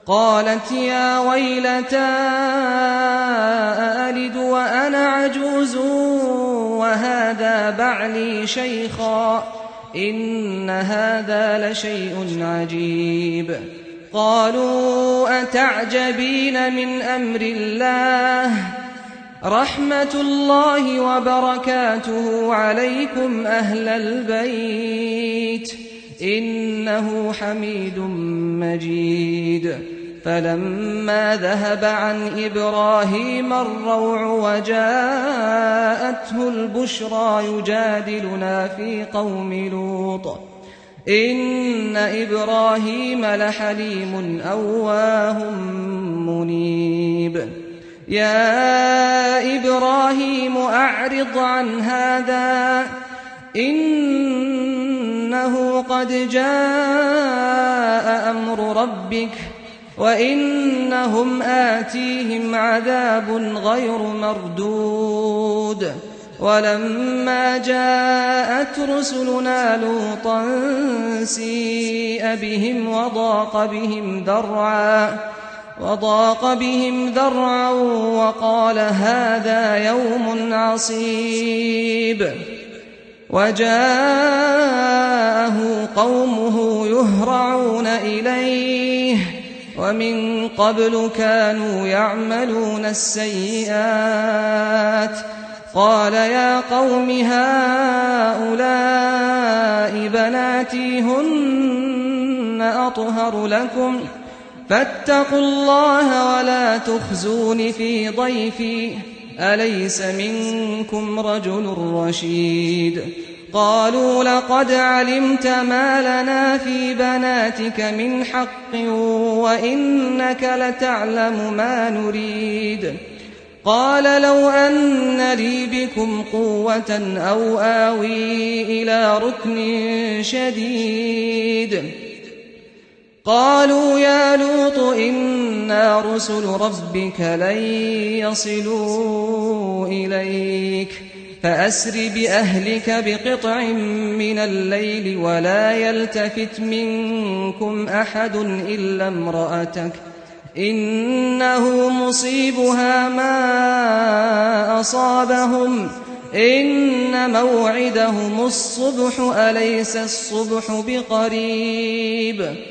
قالت يا ويلتى أألد وأنا عجوز وهذا بعلي شيخا إن هذا لشيء عجيب. قالوا أتعجبين من أمر الله رحمة الله وبركاته عليكم أهل البيت إنه حميد مجيد. فلما ذهب عن إبراهيم الروع وجاءته البشرى يجادلنا في قوم لوط إن إبراهيم لحليم أواه منيب. يا إبراهيم أعرض عن هذا إنه قد جاء أمر ربك وإنهم آتيهم عذاب غير مردود. ولما جاءت رسلنا لوطا سيء بهم وضاق بهم ذرعا وقال هذا يوم عصيب. وجاءه قومه يهرعون إليه ومن قبل كانوا يعملون السيئات. قال يا قوم هؤلاء بناتي هن أطهر لكم فاتقوا الله ولا تخزون في ضيفي أليس منكم رجل رشيد. قالوا لقد علمت ما لنا في بناتك من حق وإنك لتعلم ما نريد. قال لو أن لي بكم قوة أو آوي إلى ركن شديد. قالوا يا لوط إنا رسل ربك لن يصلوا إليك فأسر بأهلك بقطع من الليل ولا يلتفت منكم أحد إلا امرأتك إنه مصيبها ما أصابهم إن موعدهم الصبح أليس الصبح بقريب.